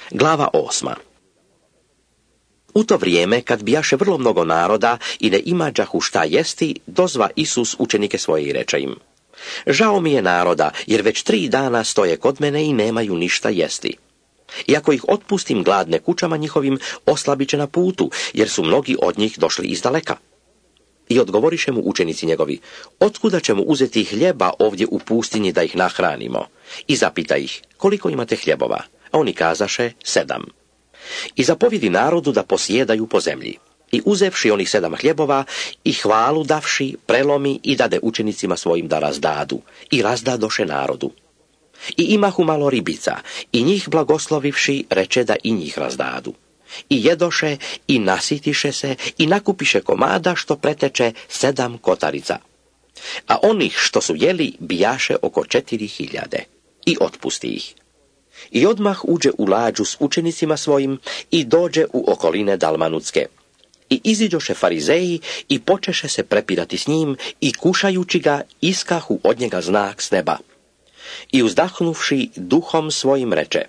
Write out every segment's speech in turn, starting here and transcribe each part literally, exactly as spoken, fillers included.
Glava osma. U to vrijeme, kad bijaše vrlo mnogo naroda i ne imađahu šta jesti, dozva Isus učenike svoje i reče im: Žao mi je naroda, jer već tri dana stoje kod mene i nemaju ništa jesti. I ako ih otpustim gladne kućama njihovim, oslabit će na putu, jer su mnogi od njih došli izdaleka. I odgovoriše mu učenici njegovi: Otkuda ćemo uzeti hljeba ovdje u pustinji da ih nahranimo? I zapita ih: Koliko imate hljebova? A oni kazaše: Sedam. I zapovjedi narodu da posjedaju po zemlji. I uzevši onih sedam hljebova i hvalu davši, prelomi i dade učenicima svojim da razdadu. I razdadoše narodu. I imahu malo ribica, i njih blagoslovivši reče da i njih razdadu. I jedoše, i nasitiše se, i nakupiše komada što preteče sedam kotarica. A onih što su jeli bijaše oko četiri hiljade. I otpusti ih. I odmah uđe u lađu s učenicima svojim i dođe u okoline Dalmanutske. I iziđoše farizeji i počeše se prepirati s njim i kušajući ga iskahu od njega znak s neba. I uzdahnuvši duhom svojim reče: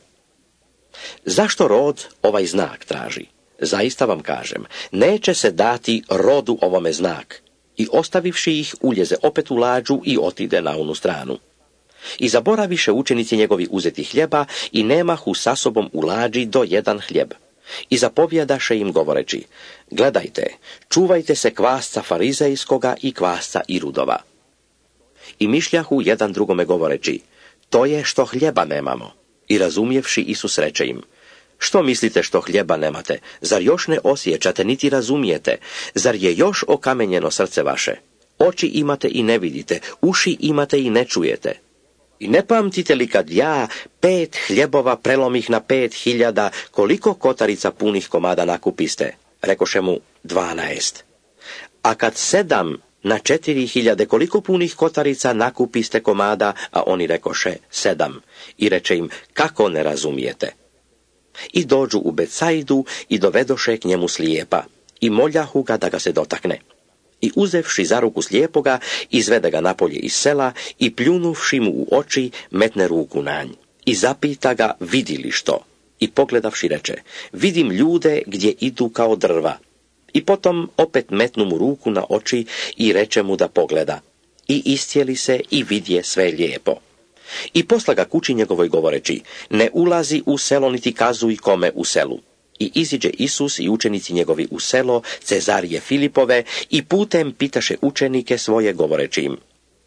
Zašto rod ovaj znak traži? Zaista vam kažem, neće se dati rodu ovome znak. I ostavivši ih, uljeze opet u lađu i otide na onu stranu. I zaboraviše učenici njegovi uzeti hljeba i nemahu sa sobom u lađi do jedan hljeb. I zapovjadaše im govoreći: Gledajte, čuvajte se kvasca farizejskoga i kvasca Irudova. I mišljahu jedan drugome govoreći: To je što hljeba nemamo. I razumjevši Isus reče im: Što mislite što hljeba nemate? Zar još ne osjećate niti razumijete? Zar je još okamenjeno srce vaše? Oči imate i ne vidite, uši imate i ne čujete. I ne pamtite li kad ja pet hljebova prelomih na pet hiljada, koliko kotarica punih komada nakupiste? Rekoše mu: Dvanaest. A kad sedam na četiri hiljade, koliko punih kotarica nakupiste komada? A oni rekoše: Sedam. I reče im: Kako ne razumijete? I dođu u Becajdu i dovedoše k njemu slijepa i moljahu ga da ga se dotakne. I uzevši za ruku slijepoga, izvede ga napolje iz sela i pljunuvši mu u oči, metne ruku na nj. I zapita ga: Vidi li što? I pogledavši reče: Vidim ljude gdje idu kao drva. I potom opet metnu mu ruku na oči i reče mu da pogleda. I iscijeli se i vidje sve lijepo. I posla ga kući njegovoj govoreći: Ne ulazi u selo niti kazuj kome u selu. I iziđe Isus i učenici njegovi u selo Cezarije Filipove i putem pitaše učenike svoje govoreći im: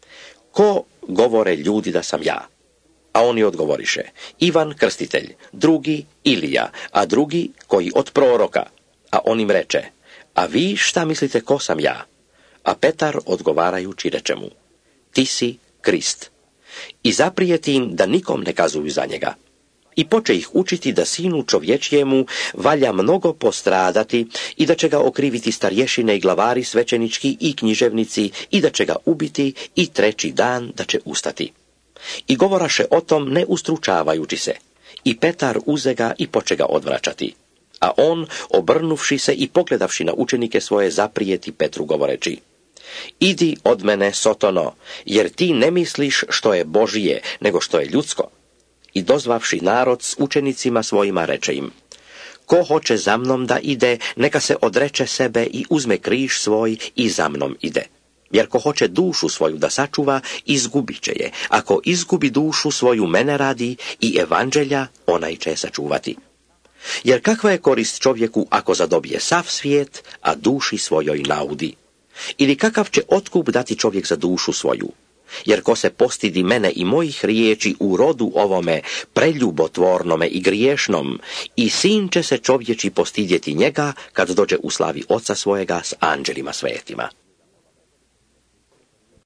Ko govore ljudi da sam ja? A oni odgovoriše: Ivan Krstitelj, drugi Ilija, a drugi koji od proroka. A on im reče: A vi šta mislite ko sam ja? A Petar odgovarajući reče mu: Ti si Krist. I zaprijeti im da nikom ne kazuju za njega. I poče ih učiti da sinu čovječjemu valja mnogo postradati i da će ga okriviti starješine i glavari svećenički i književnici i da će ga ubiti i treći dan da će ustati. I govoraše o tom ne ustručavajući se. I Petar uze ga i poče ga odvraćati. A on, obrnuvši se i pogledavši na učenike svoje, zaprijeti Petru govoreći: Idi od mene, Sotono, jer ti ne misliš što je Božije, nego što je ljudsko. I dozvavši narod s učenicima svojima reče im: Ko hoće za mnom da ide, neka se odreče sebe i uzme križ svoj i za mnom ide. Jer ko hoće dušu svoju da sačuva, izgubit će je. Ako izgubi dušu svoju mene radi i evanđelja, onaj će je sačuvati. Jer kakva je korist čovjeku ako zadobije sav svijet, a duši svojoj naudi? Ili kakav će otkup dati čovjek za dušu svoju? Jer ko se postidi mene i mojih riječi u rodu ovome preljubotvornome i griješnom, i sin će se čovječi postidjeti njega kad dođe u slavi oca svojega s anđelima svetima.